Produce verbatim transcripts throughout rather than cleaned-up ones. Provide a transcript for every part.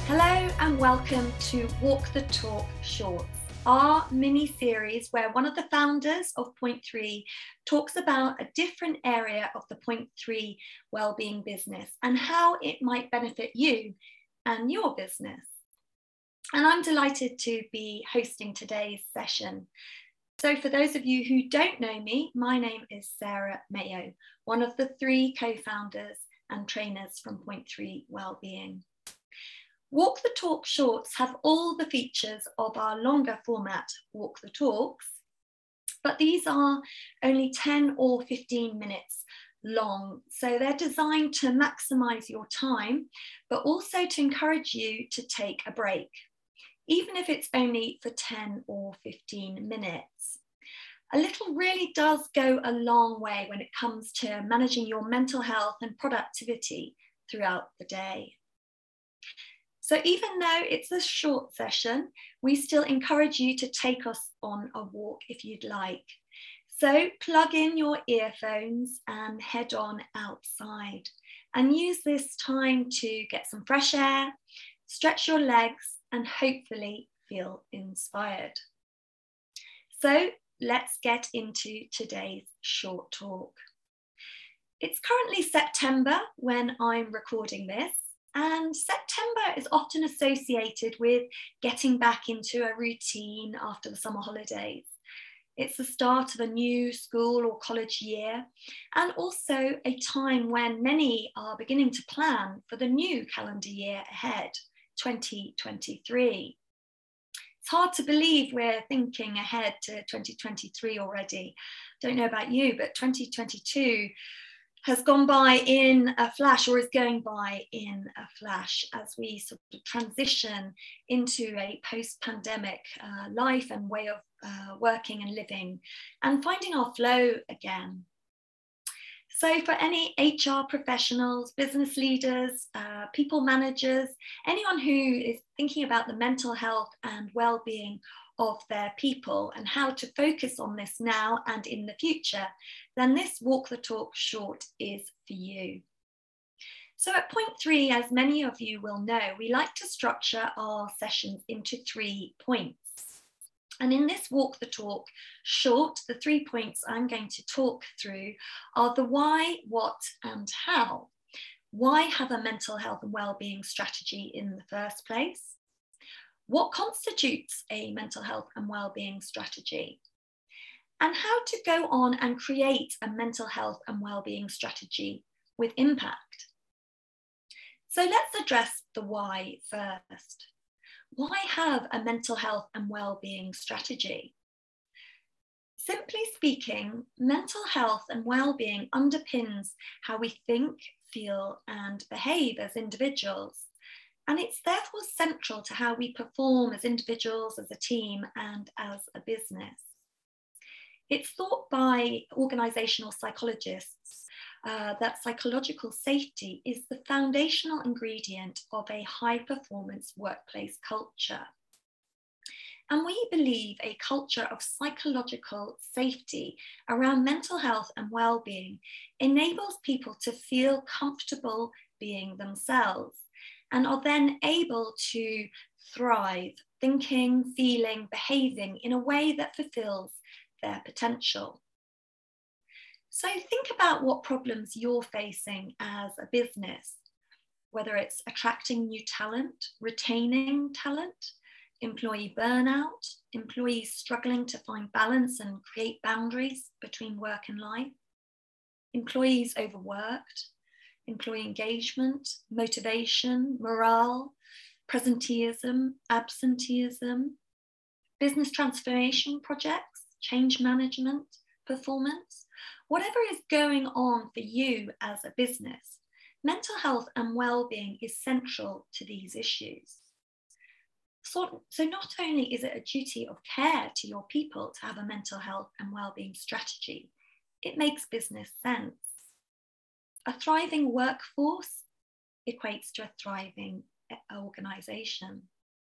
Hello and welcome to Walk the Talk Shorts, our mini-series where one of the founders of Point Three talks about a different area of the Point Three wellbeing business and how it might benefit you and your business. And I'm delighted to be hosting today's session. So for those of you who don't know me, my name is Sarah Mayo, one of the three co-founders and trainers from Point Three Wellbeing. Walk the Talk Shorts have all the features of our longer format Walk the Talks, but these are only ten or fifteen minutes long. So they're designed to maximize your time, but also to encourage you to take a break, even if it's only for ten or fifteen minutes. A little really does go a long way when it comes to managing your mental health and productivity throughout the day. So even though it's a short session, we still encourage you to take us on a walk if you'd like. So plug in your earphones and head on outside and use this time to get some fresh air, stretch your legs, and hopefully feel inspired. So let's get into today's short talk. It's currently September when I'm recording this. And September is often associated with getting back into a routine after the summer holidays. It's the start of a new school or college year, and also a time when many are beginning to plan for the new calendar year ahead, twenty twenty-three. It's hard to believe we're thinking ahead to twenty twenty-three already. Don't know about you, but twenty twenty-two has gone by in a flash, or is going by in a flash, as we sort of transition into a post-pandemic uh, life and way of uh, working and living and finding our flow again. So for any H R professionals, business leaders, uh, people managers, anyone who is thinking about the mental health and well-being of their people and how to focus on this now and in the future, then this Walk the Talk short is for you. So at Point Three, as many of you will know, we like to structure our sessions into three points. And in this Walk the Talk short, the three points I'm going to talk through are the why, what, and how. Why have a mental health and wellbeing strategy in the first place? What constitutes a mental health and wellbeing strategy? And how to go on and create a mental health and wellbeing strategy with impact. So let's address the why first. Why have a mental health and wellbeing strategy? Simply speaking, mental health and wellbeing underpins how we think, feel, and behave as individuals. And it's therefore central to how we perform as individuals, as a team, and as a business. It's thought by organisational psychologists uh, that psychological safety is the foundational ingredient of a high-performance workplace culture. And we believe a culture of psychological safety around mental health and well-being enables people to feel comfortable being themselves and are then able to thrive, thinking, feeling, behaving in a way that fulfills their potential. So think about what problems you're facing as a business, whether it's attracting new talent, retaining talent, employee burnout, employees struggling to find balance and create boundaries between work and life, employees overworked, employee engagement, motivation, morale, presenteeism, absenteeism, business transformation projects, change management, performance, whatever is going on for you as a business, mental health and well-being is central to these issues. So, so not only is it a duty of care to your people to have a mental health and well-being strategy, it makes business sense. A thriving workforce equates to a thriving organisation.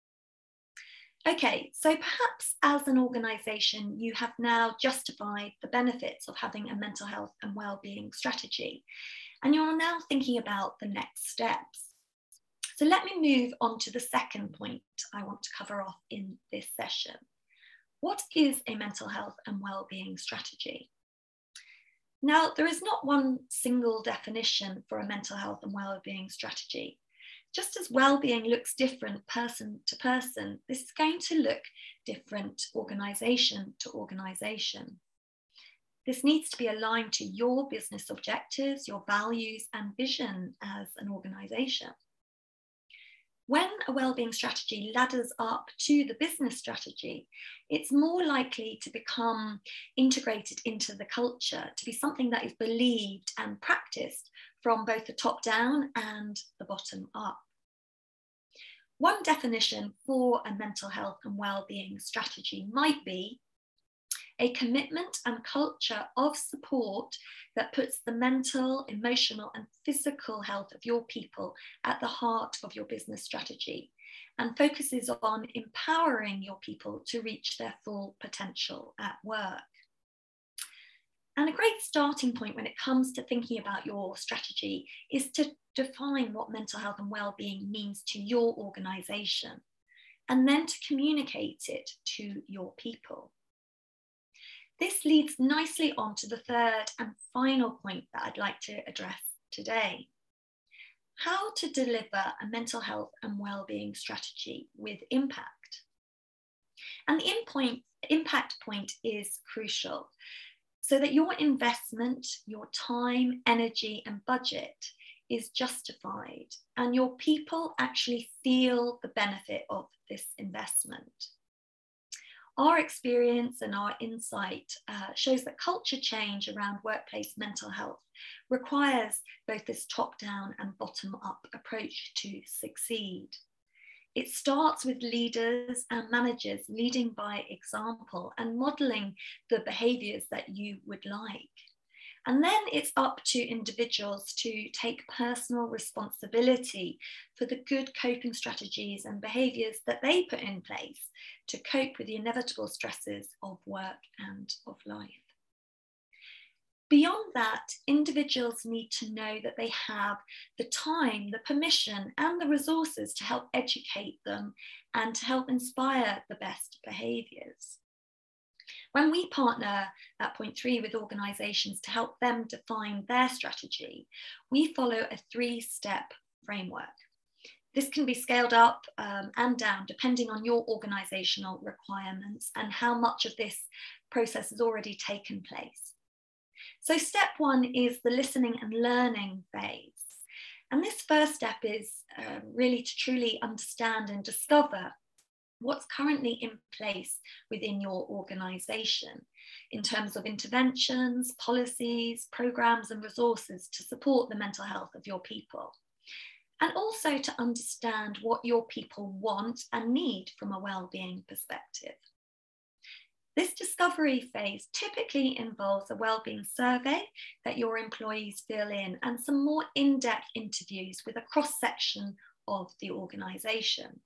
Okay, so perhaps as an organisation, you have now justified the benefits of having a mental health and wellbeing strategy, and you're now thinking about the next steps. So let me move on to the second point I want to cover off in this session. What is a mental health and well-being strategy? Now, there is not one single definition for a mental health and well-being strategy. Just as well-being looks different person to person, this is going to look different organisation to organisation. This needs to be aligned to your business objectives, your values and vision as an organisation. When a wellbeing strategy ladders up to the business strategy, it's more likely to become integrated into the culture, to be something that is believed and practiced from both the top down and the bottom up. One definition for a mental health and wellbeing strategy might be a commitment and culture of support that puts the mental, emotional, and physical health of your people at the heart of your business strategy and focuses on empowering your people to reach their full potential at work. And a great starting point when it comes to thinking about your strategy is to define what mental health and well-being means to your organisation, and then to communicate it to your people. This leads nicely on to the third and final point that I'd like to address today. How to deliver a mental health and wellbeing strategy with impact. And the in point, impact point is crucial, so that your investment, your time, energy, and budget is justified and your people actually feel the benefit of this investment. Our experience and our insight uh, shows that culture change around workplace mental health requires both this top-down and bottom-up approach to succeed. It starts with leaders and managers leading by example and modelling the behaviours that you would like. And then it's up to individuals to take personal responsibility for the good coping strategies and behaviours that they put in place to cope with the inevitable stresses of work and of life. Beyond that, individuals need to know that they have the time, the permission, and the resources to help educate them and to help inspire the best behaviours. When we partner at Point Three with organisations to help them define their strategy, we follow a three-step framework. This can be scaled up um, and down depending on your organisational requirements and how much of this process has already taken place. So step one is the listening and learning phase. And this first step is uh, really to truly understand and discover what's currently in place within your organisation in terms of interventions, policies, programmes and resources to support the mental health of your people. And also to understand what your people want and need from a wellbeing perspective. This discovery phase typically involves a wellbeing survey that your employees fill in and some more in-depth interviews with a cross-section of the organisation.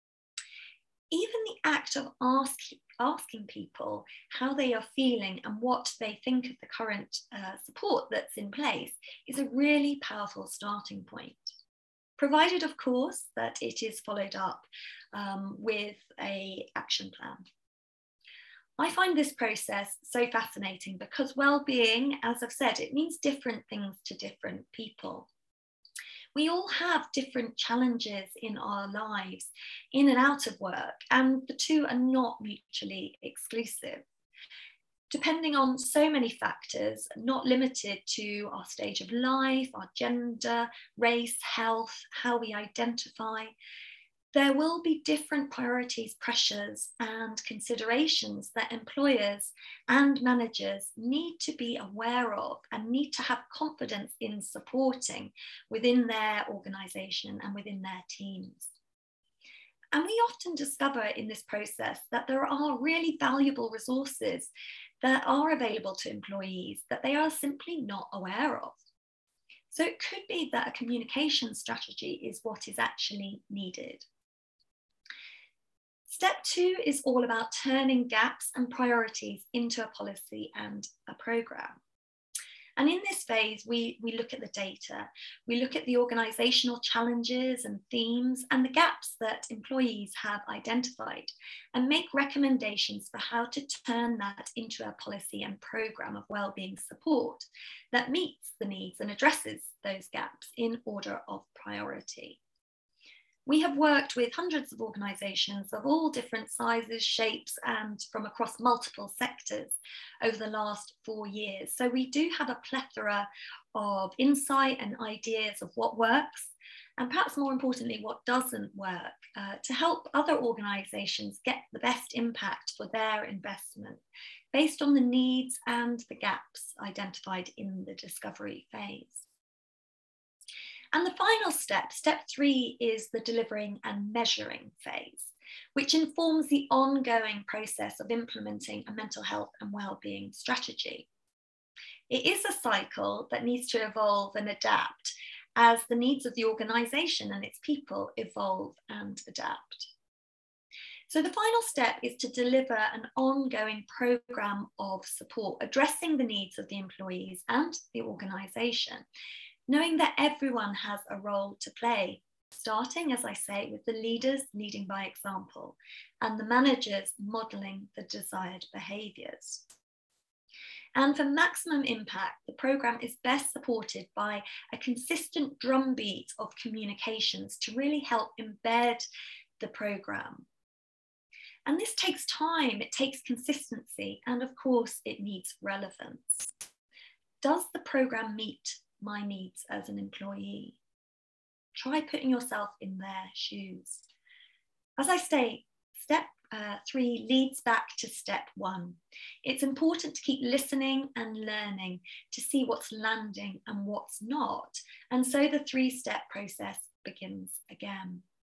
Even the act of ask, asking people how they are feeling and what they think of the current uh, support that's in place is a really powerful starting point. Provided, of course, that it is followed up um, with an action plan. I find this process so fascinating because well-being, as I've said, it means different things to different people. We all have different challenges in our lives, in and out of work, and the two are not mutually exclusive. Depending on so many factors, not limited to our stage of life, our gender, race, health, how we identify, there will be different priorities, pressures, and considerations that employers and managers need to be aware of and need to have confidence in supporting within their organisation and within their teams. And we often discover in this process that there are really valuable resources that are available to employees that they are simply not aware of. So it could be that a communication strategy is what is actually needed. Step two is all about turning gaps and priorities into a policy and a programme. And in this phase, we, we look at the data, we look at the organisational challenges and themes and the gaps that employees have identified, and make recommendations for how to turn that into a policy and programme of wellbeing support that meets the needs and addresses those gaps in order of priority. We have worked with hundreds of organisations of all different sizes, shapes, and from across multiple sectors over the last four years. So we do have a plethora of insight and ideas of what works, and perhaps more importantly, what doesn't work, uh, to help other organisations get the best impact for their investment based on the needs and the gaps identified in the discovery phase. And the final step, step three, is the delivering and measuring phase, which informs the ongoing process of implementing a mental health and wellbeing strategy. It is a cycle that needs to evolve and adapt as the needs of the organisation and its people evolve and adapt. So the final step is to deliver an ongoing programme of support addressing the needs of the employees and the organisation, knowing that everyone has a role to play, starting, as I say, with the leaders leading by example and the managers modelling the desired behaviours. And for maximum impact, the programme is best supported by a consistent drumbeat of communications to really help embed the programme. And this takes time, it takes consistency, and of course it needs relevance. Does the programme meet my needs as an employee? Try putting yourself in their shoes. As I say, step uh, three leads back to step one. It's important to keep listening and learning to see what's landing and what's not. And so the three-step process begins again.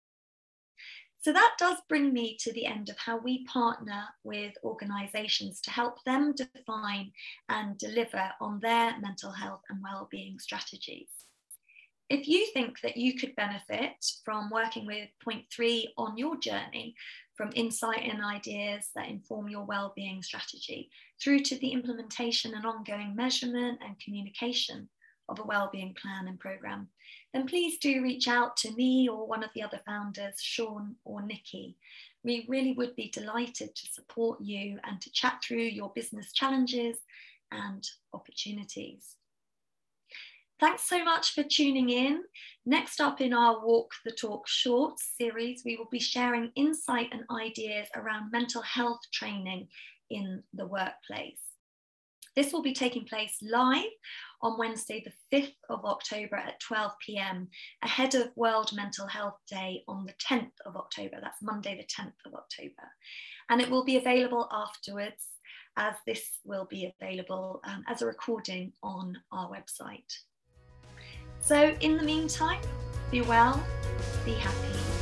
So that does bring me to the end of how we partner with organisations to help them define and deliver on their mental health and wellbeing strategies. If you think that you could benefit from working with point three on your journey, from insight and ideas that inform your wellbeing strategy, through to the implementation and ongoing measurement and communication of a wellbeing plan and programme, then please do reach out to me or one of the other founders, Sean or Nikki. We really would be delighted to support you and to chat through your business challenges and opportunities. Thanks so much for tuning in. Next up in our Walk the Talk Shorts series, we will be sharing insight and ideas around mental health training in the workplace. This will be taking place live on Wednesday, the fifth of October at twelve p m, ahead of World Mental Health Day on the tenth of October. That's Monday, the tenth of October. And it will be available afterwards, as this will be available um, as a recording on our website. So in the meantime, be well, be happy.